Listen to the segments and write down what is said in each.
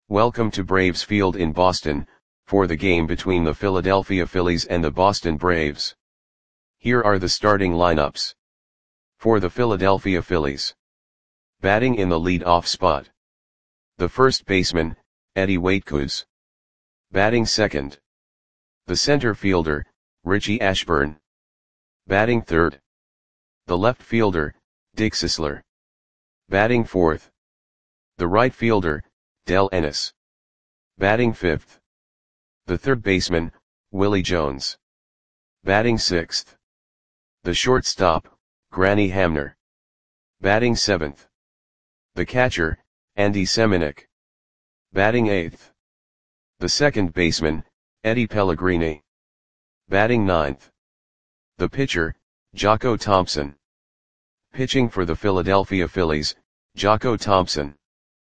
Welcome to Braves Field in Boston, for the game between the Philadelphia Phillies and the Boston Braves. Here are the starting lineups. For the Philadelphia Phillies. Batting in the lead-off spot. The first baseman, Eddie Waitkus. Batting second. The center fielder, Richie Ashburn. Batting third. The left fielder, Dick Sisler. Batting fourth. The right fielder, Del Ennis. Batting fifth. The third baseman, Willie Jones. Batting sixth. The shortstop, Granny Hamner. Batting seventh. The catcher, Andy Semenuk. Batting eighth. The second baseman, Eddie Pellegrini. Batting ninth. The pitcher, Jocko Thompson. Pitching for the Philadelphia Phillies, Jocko Thompson.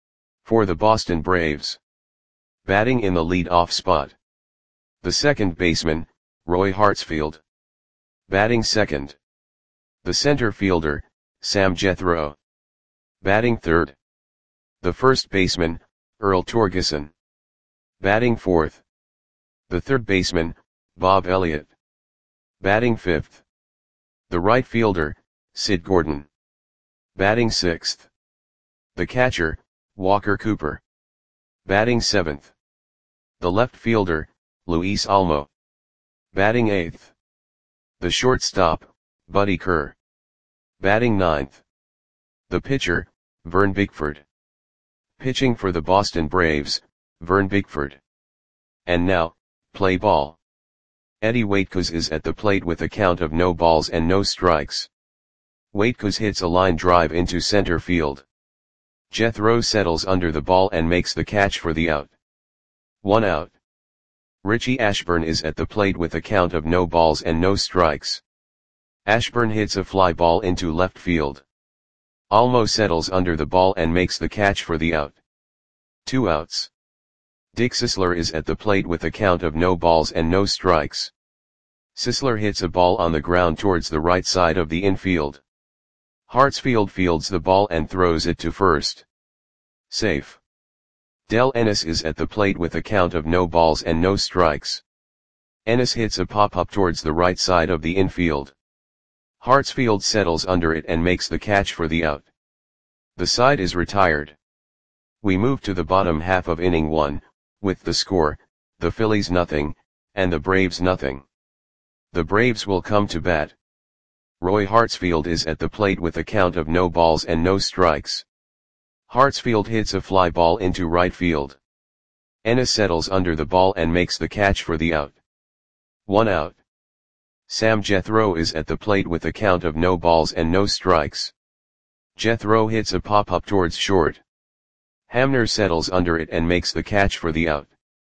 For the Boston Braves. Batting in the lead-off spot. The second baseman, Roy Hartsfield. Batting second. The center fielder, Sam Jethro. Batting third. The first baseman, Earl Torgeson. Batting fourth. The third baseman, Bob Elliott. Batting fifth. The right fielder, Sid Gordon. Batting sixth. The catcher, Walker Cooper. Batting seventh. The left fielder, Luis Almo. Batting eighth. The shortstop, Buddy Kerr. Batting ninth. The pitcher, Vern Bickford. Pitching for the Boston Braves, Vern Bickford. And now, play ball. Eddie Waitkus is at the plate with a count of no balls and no strikes. Waitkus hits a line drive into center field. Jethro settles under the ball and makes the catch for the out. 1 out. Richie Ashburn is at the plate with a count of no balls and no strikes. Ashburn hits a fly ball into left field. Almo settles under the ball and makes the catch for the out. 2 outs. Dick Sisler is at the plate with a count of no balls and no strikes. Sisler hits a ball on the ground towards the right side of the infield. Hartsfield fields the ball and throws it to first. Safe. Del Ennis is at the plate with a count of no balls and no strikes. Ennis hits a pop-up towards the right side of the infield. Hartsfield settles under it and makes the catch for the out. The side is retired. We move to the bottom half of inning 1, with the score, the Phillies nothing, and the Braves nothing. The Braves will come to bat. Roy Hartsfield is at the plate with a count of no balls and no strikes. Hartsfield hits a fly ball into right field. Ennis settles under the ball and makes the catch for the out. 1 out. Sam Jethro is at the plate with a count of no balls and no strikes. Jethro hits a pop-up towards short. Hamner settles under it and makes the catch for the out.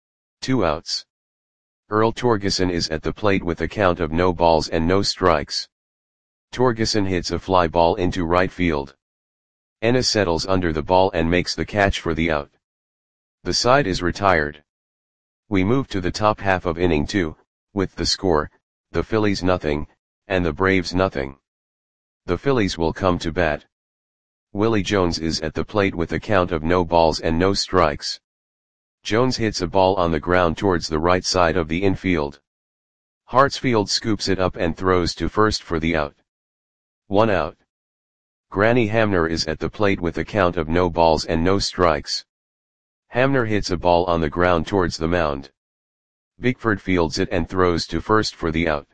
2 outs. Earl Torgeson is at the plate with a count of no balls and no strikes. Torgeson hits a fly ball into right field. Ennis settles under the ball and makes the catch for the out. The side is retired. We move to the top half of inning 2, with the score, the Phillies nothing, and the Braves nothing. The Phillies will come to bat. Willie Jones is at the plate with a count of no balls and no strikes. Jones hits a ball on the ground towards the right side of the infield. Hartsfield scoops it up and throws to first for the out. 1 out. Granny Hamner is at the plate with a count of no balls and no strikes. Hamner hits a ball on the ground towards the mound. Bickford fields it and throws to first for the out.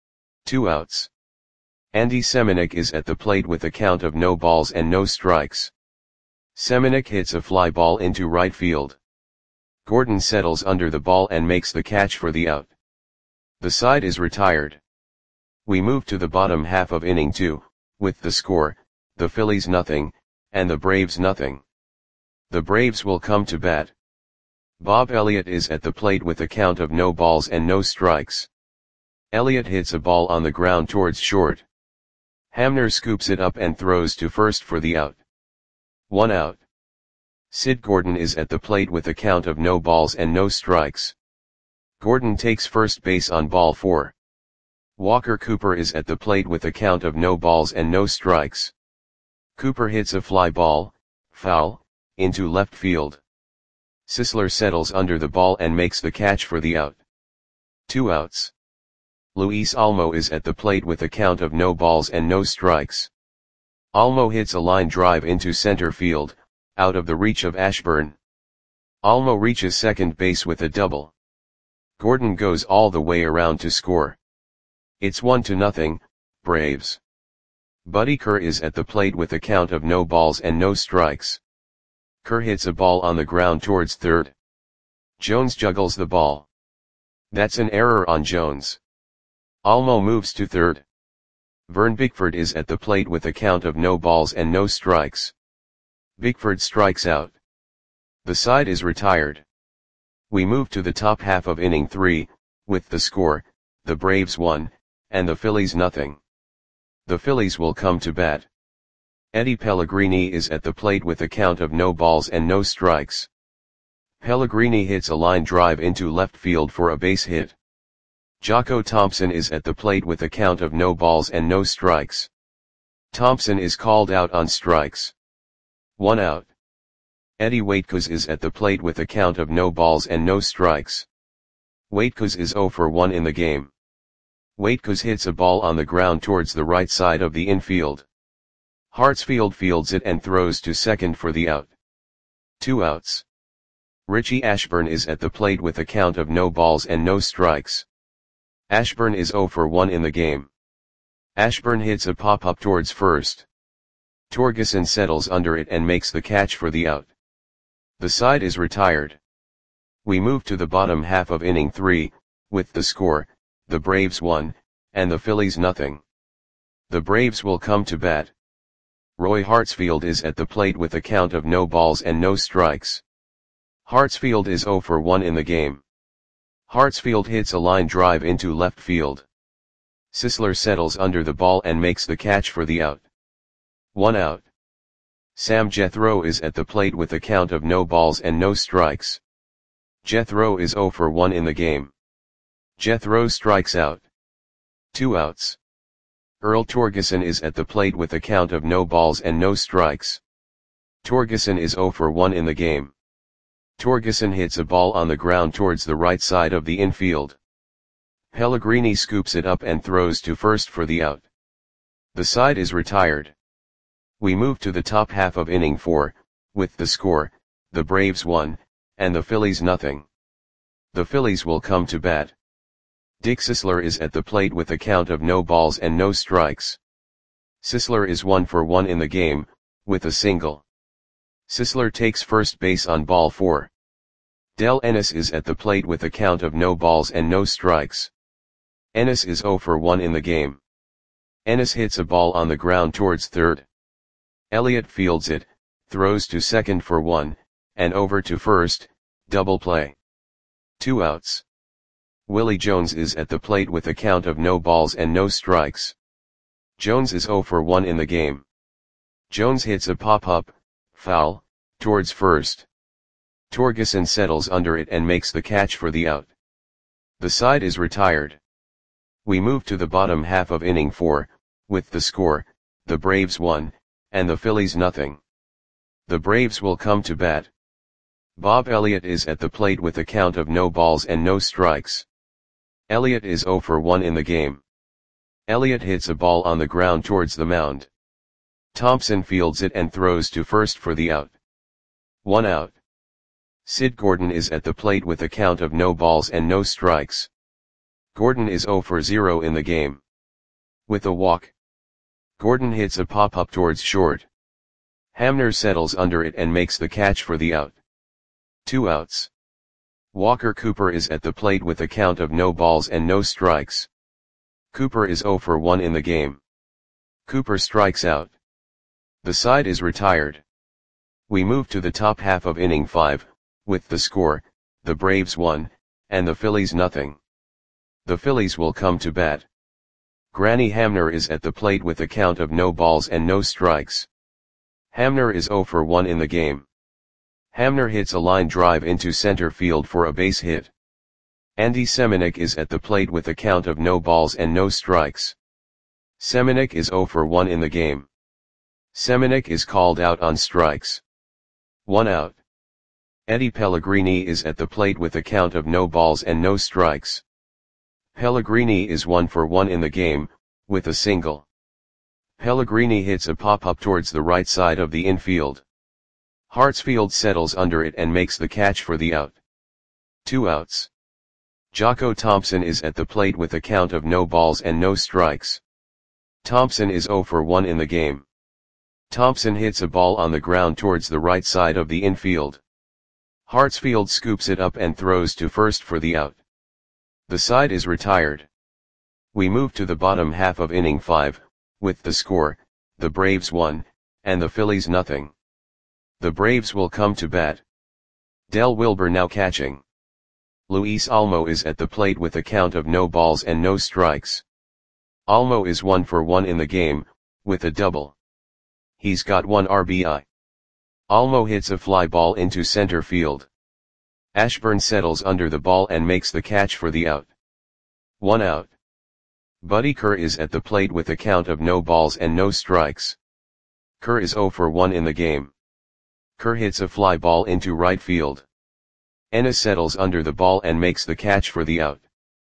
2 outs. Andy Semenuk is at the plate with a count of no balls and no strikes. Semenuk hits a fly ball into right field. Gordon settles under the ball and makes the catch for the out. The side is retired. We move to the bottom half of inning 2, with the score, the Phillies nothing, and the Braves nothing. The Braves will come to bat. Bob Elliott is at the plate with a count of no balls and no strikes. Elliott hits a ball on the ground towards short. Hamner scoops it up and throws to first for the out. 1 out. Sid Gordon is at the plate with a count of no balls and no strikes. Gordon takes first base on ball 4. Walker Cooper is at the plate with a count of no balls and no strikes. Cooper hits a fly ball, foul, into left field. Sisler settles under the ball and makes the catch for the out. 2 outs. Luis Olmo is at the plate with a count of no balls and no strikes. Olmo hits a line drive into center field, out of the reach of Ashburn. Olmo reaches second base with a double. Gordon goes all the way around to score. It's 1-0, Braves. Buddy Kerr is at the plate with a count of no balls and no strikes. Kerr hits a ball on the ground towards third. Jones juggles the ball. That's an error on Jones. Olmo moves to third. Vern Bickford is at the plate with a count of no balls and no strikes. Bickford strikes out. The side is retired. We move to the top half of inning 3, with the score, the Braves 1, and the Phillies 0. The Phillies will come to bat. Eddie Pellegrini is at the plate with a count of no balls and no strikes. Pellegrini hits a line drive into left field for a base hit. Jocko Thompson is at the plate with a count of no balls and no strikes. Thompson is called out on strikes. 1 out. Eddie Waitkus is at the plate with a count of no balls and no strikes. Waitkus is 0 for 1 in the game. Waitkus hits a ball on the ground towards the right side of the infield. Hartsfield fields it and throws to second for the out. 2 outs. Richie Ashburn is at the plate with a count of no balls and no strikes. Ashburn is 0 for 1 in the game. Ashburn hits a pop-up towards first. Torgeson settles under it and makes the catch for the out. The side is retired. We move to the bottom half of inning 3, with the score, the Braves 1, and the Phillies 0. The Braves will come to bat. Roy Hartsfield is at the plate with a count of no balls and no strikes. Hartsfield is 0 for 1 in the game. Hartsfield hits a line drive into left field. Sisler settles under the ball and makes the catch for the out. 1 out. Sam Jethro is at the plate with a count of no balls and no strikes. Jethro is 0 for 1 in the game. Jethro strikes out. 2 outs. Earl Torgeson is at the plate with a count of no balls and no strikes. Torgeson is 0 for 1 in the game. Torgeson hits a ball on the ground towards the right side of the infield. Pellegrini scoops it up and throws to first for the out. The side is retired. We move to the top half of inning 4, with the score, the Braves 1, and the Phillies 0. The Phillies will come to bat. Dick Sisler is at the plate with a count of no balls and no strikes. Sisler is 1 for 1 in the game, with a single. Sisler takes first base on ball 4. Del Ennis is at the plate with a count of no balls and no strikes. Ennis is 0 for 1 in the game. Ennis hits a ball on the ground towards third. Elliott fields it, throws to second for 1, and over to first, double play. 2 outs. Willie Jones is at the plate with a count of no balls and no strikes. Jones is 0 for 1 in the game. Jones hits a pop-up, foul, towards first. Torgeson settles under it and makes the catch for the out. The side is retired. We move to the bottom half of inning 4, with the score, the Braves 1, and the Phillies 0. The Braves will come to bat. Bob Elliott is at the plate with a count of no balls and no strikes. Elliott is 0 for 1 in the game. Elliott hits a ball on the ground towards the mound. Thompson fields it and throws to first for the out. 1 out. Sid Gordon is at the plate with a count of no balls and no strikes. Gordon is 0 for 0 in the game. With a walk. Gordon hits a pop-up towards short. Hamner settles under it and makes the catch for the out. 2 outs. Walker Cooper is at the plate with a count of no balls and no strikes. Cooper is 0 for 1 in the game. Cooper strikes out. The side is retired. We move to the top half of inning 5, with the score, the Braves 1, and the Phillies 0. The Phillies will come to bat. Granny Hamner is at the plate with a count of no balls and no strikes. Hamner is 0 for 1 in the game. Hamner hits a line drive into center field for a base hit. Andy Semenuk is at the plate with a count of no balls and no strikes. Semenuk is 0 for 1 in the game. Semenuk is called out on strikes. 1 out. Eddie Pellegrini is at the plate with a count of no balls and no strikes. Pellegrini is 1 for 1 in the game, with a single. Pellegrini hits a pop-up towards the right side of the infield. Hartsfield settles under it and makes the catch for the out. 2 outs. Jocko Thompson is at the plate with a count of no balls and no strikes. Thompson is 0 for 1 in the game. Thompson hits a ball on the ground towards the right side of the infield. Hartsfield scoops it up and throws to first for the out. The side is retired. We move to the bottom half of inning 5, with the score, the Braves 1, and the Phillies nothing. The Braves will come to bat. Del Wilber now catching. Luis Olmo is at the plate with a count of no balls and no strikes. Olmo is 1 for 1 in the game, with a double. He's got 1 RBI. Olmo hits a fly ball into center field. Ashburn settles under the ball and makes the catch for the out. 1 out. Buddy Kerr is at the plate with a count of no balls and no strikes. Kerr is 0 for 1 in the game. Kerr hits a fly ball into right field. Ennis settles under the ball and makes the catch for the out.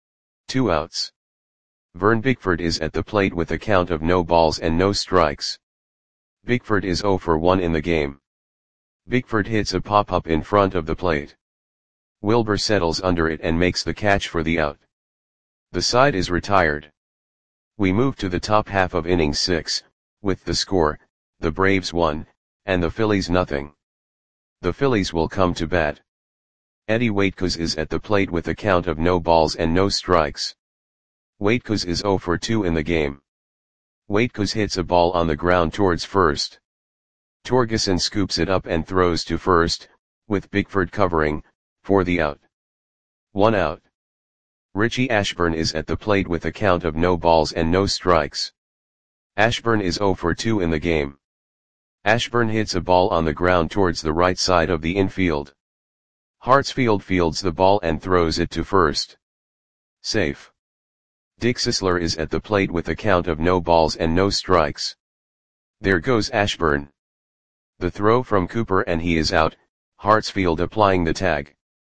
2 outs. Vern Bickford is at the plate with a count of no balls and no strikes. Bickford is 0 for 1 in the game. Bickford hits a pop-up in front of the plate. Wilber settles under it and makes the catch for the out. The side is retired. We move to the top half of inning 6, with the score, the Braves 1, and the Phillies nothing. The Phillies will come to bat. Eddie Waitkos is at the plate with a count of no balls and no strikes. Waitkos is 0 for 2 in the game. Waitkos hits a ball on the ground towards first. Torgeson scoops it up and throws to first, with Bickford covering, for the out. 1 out. Richie Ashburn is at the plate with a count of no balls and no strikes. Ashburn is 0 for 2 in the game. Ashburn hits a ball on the ground towards the right side of the infield. Hartsfield fields the ball and throws it to first. Safe. Dick Sisler is at the plate with a count of no balls and no strikes. There goes Ashburn. The throw from Cooper and he is out, Hartsfield applying the tag.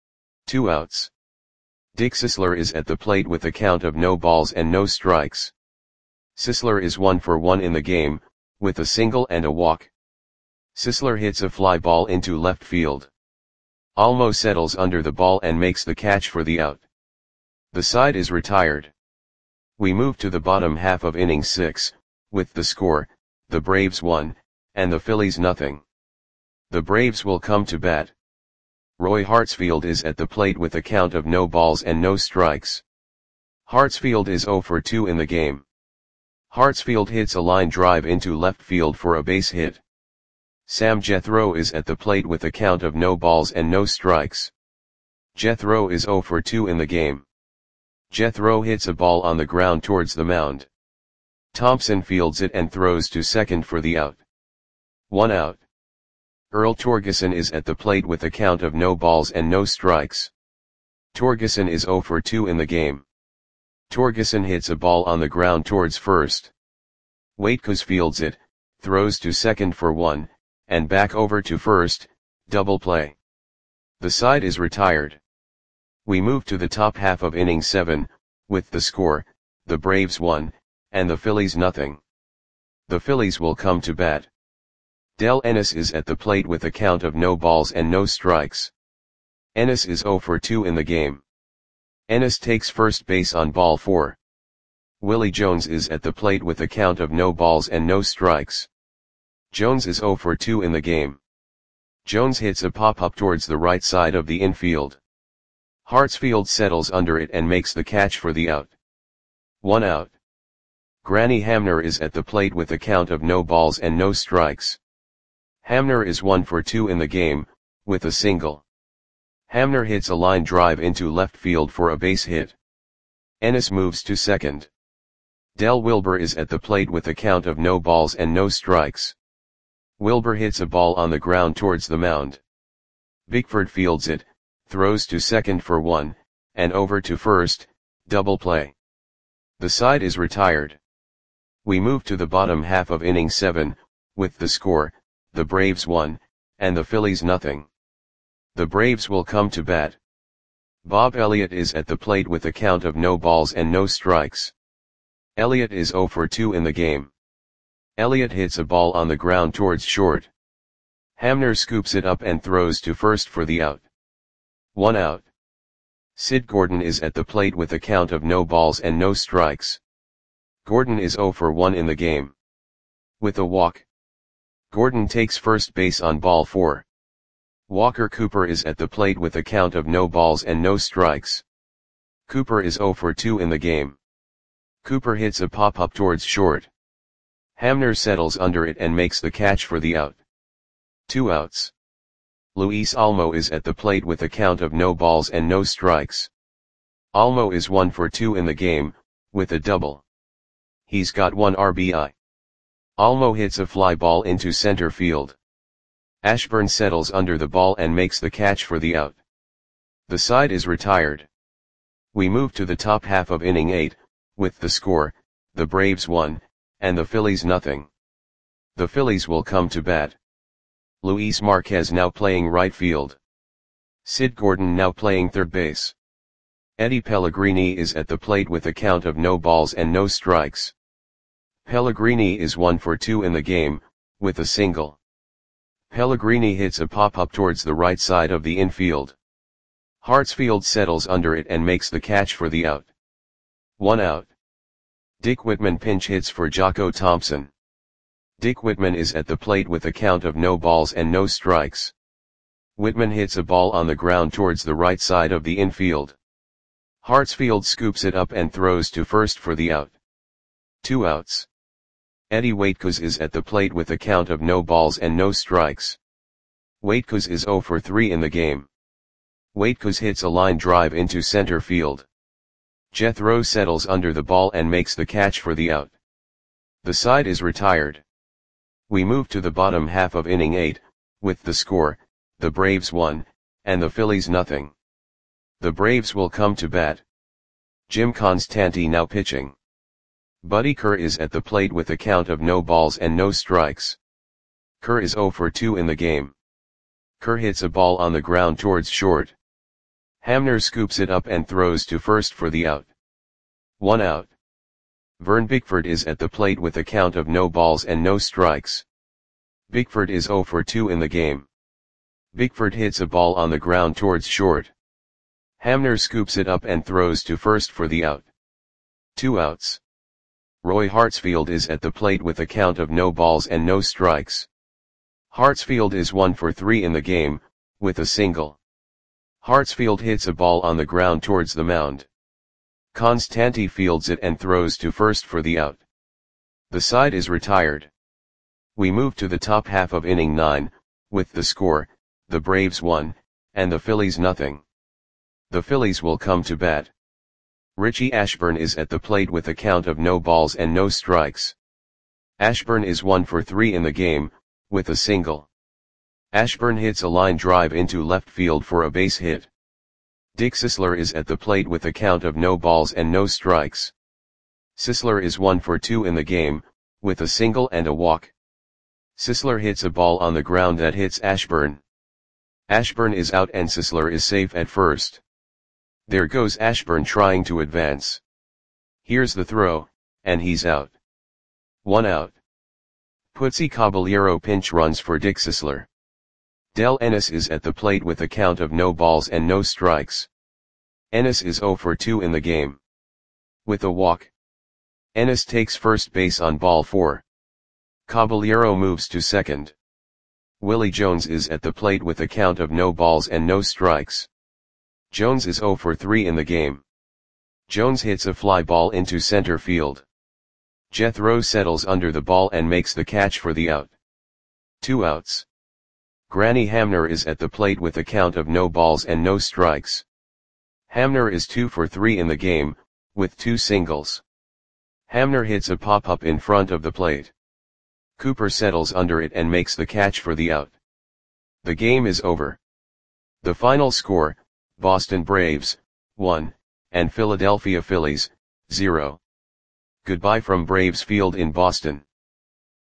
2 outs. Dick Sisler is at the plate with a count of no balls and no strikes. Sisler is 1 for 1 in the game, with a single and a walk. Sisler hits a fly ball into left field. Olmo settles under the ball and makes the catch for the out. The side is retired. We move to the bottom half of inning 6, with the score, the Braves 1, and the Phillies nothing. The Braves will come to bat. Roy Hartsfield is at the plate with a count of no balls and no strikes. Hartsfield is 0 for 2 in the game. Hartsfield hits a line drive into left field for a base hit. Sam Jethro is at the plate with a count of no balls and no strikes. Jethro is 0 for 2 in the game. Jethro hits a ball on the ground towards the mound. Thompson fields it and throws to second for the out. 1 out. Earl Torgeson is at the plate with a count of no balls and no strikes. Torgeson is 0 for 2 in the game. Torgeson hits a ball on the ground towards first. Waitkos fields it, throws to second for 1, and back over to first, double play. The side is retired. We move to the top half of inning 7, with the score, the Braves 1, and the Phillies nothing. The Phillies will come to bat. Del Ennis is at the plate with a count of no balls and no strikes. Ennis is 0 for 2 in the game. Ennis takes first base on ball 4. Willie Jones is at the plate with a count of no balls and no strikes. Jones is 0 for 2 in the game. Jones hits a pop-up towards the right side of the infield. Hartsfield settles under it and makes the catch for the out. 1 out. Granny Hamner is at the plate with a count of no balls and no strikes. Hamner is 1 for 2 in the game, with a single. Hamner hits a line drive into left field for a base hit. Ennis moves to second. Del Wilber is at the plate with a count of no balls and no strikes. Wilber hits a ball on the ground towards the mound. Bickford fields it, throws to second for 1, and over to first, double play. The side is retired. We move to the bottom half of inning 7, with the score, the Braves 1, and the Phillies nothing. The Braves will come to bat. Bob Elliott is at the plate with a count of no balls and no strikes. Elliott is 0 for 2 in the game. Elliott hits a ball on the ground towards short. Hamner scoops it up and throws to first for the out. 1 out. Sid Gordon is at the plate with a count of no balls and no strikes. Gordon is 0 for 1 in the game. With a walk, Gordon takes first base on ball 4. Walker Cooper is at the plate with a count of no balls and no strikes. Cooper is 0 for 2 in the game. Cooper hits a pop-up towards short. Hamner settles under it and makes the catch for the out. 2 outs. Luis Olmo is at the plate with a count of no balls and no strikes. Olmo is 1 for 2 in the game, with a double. He's got 1 RBI. Olmo hits a fly ball into center field. Ashburn settles under the ball and makes the catch for the out. The side is retired. We move to the top half of inning 8, with the score, the Braves 1, and the Phillies nothing. The Phillies will come to bat. Luis Marquez now playing right field. Sid Gordon now playing third base. Eddie Pellegrini is at the plate with a count of no balls and no strikes. Pellegrini is 1 for 2 in the game, with a single. Pellegrini hits a pop-up towards the right side of the infield. Hartsfield settles under it and makes the catch for the out. 1 out. Dick Whitman pinch hits for Jocko Thompson. Dick Whitman is at the plate with a count of no balls and no strikes. Whitman hits a ball on the ground towards the right side of the infield. Hartsfield scoops it up and throws to first for the out. 2 outs. Eddie Waitkus is at the plate with a count of no balls and no strikes. Waitkus is 0 for 3 in the game. Waitkus hits a line drive into center field. Jethro settles under the ball and makes the catch for the out. The side is retired. We move to the bottom half of inning 8, with the score, the Braves 1, and the Phillies nothing. The Braves will come to bat. Jim Constanti now pitching. Buddy Kerr is at the plate with a count of no balls and no strikes. Kerr is 0 for 2 in the game. Kerr hits a ball on the ground towards short. Hamner scoops it up and throws to first for the out. 1 out. Vern Bickford is at the plate with a count of no balls and no strikes. Bickford is 0 for 2 in the game. Bickford hits a ball on the ground towards short. Hamner scoops it up and throws to first for the out. 2 outs. Roy Hartsfield is at the plate with a count of no balls and no strikes. Hartsfield is 1 for 3 in the game, with a single. Hartsfield hits a ball on the ground towards the mound. Constanti fields it and throws to first for the out. The side is retired. We move to the top half of inning 9, with the score, the Braves 1, and the Phillies nothing. The Phillies will come to bat. Richie Ashburn is at the plate with a count of no balls and no strikes. Ashburn is 1 for 3 in the game, with a single. Ashburn hits a line drive into left field for a base hit. Dick Sisler is at the plate with a count of no balls and no strikes. Sisler is 1 for 2 in the game, with a single and a walk. Sisler hits a ball on the ground that hits Ashburn. Ashburn is out and Sisler is safe at first. There goes Ashburn trying to advance. Here's the throw, and he's out. 1 out. Putzi Caballero pinch runs for Dick Sisler. Del Ennis is at the plate with a count of no balls and no strikes. Ennis is 0 for 2 in the game. With a walk, Ennis takes first base on ball 4. Caballero moves to second. Willie Jones is at the plate with a count of no balls and no strikes. Jones is 0 for 3 in the game. Jones hits a fly ball into center field. Jethro settles under the ball and makes the catch for the out. 2 outs. Granny Hamner is at the plate with a count of no balls and no strikes. Hamner is 2 for 3 in the game, with 2 singles. Hamner hits a pop-up in front of the plate. Cooper settles under it and makes the catch for the out. The game is over. The final score, Boston Braves, 1, and Philadelphia Phillies, 0. Goodbye from Braves Field in Boston.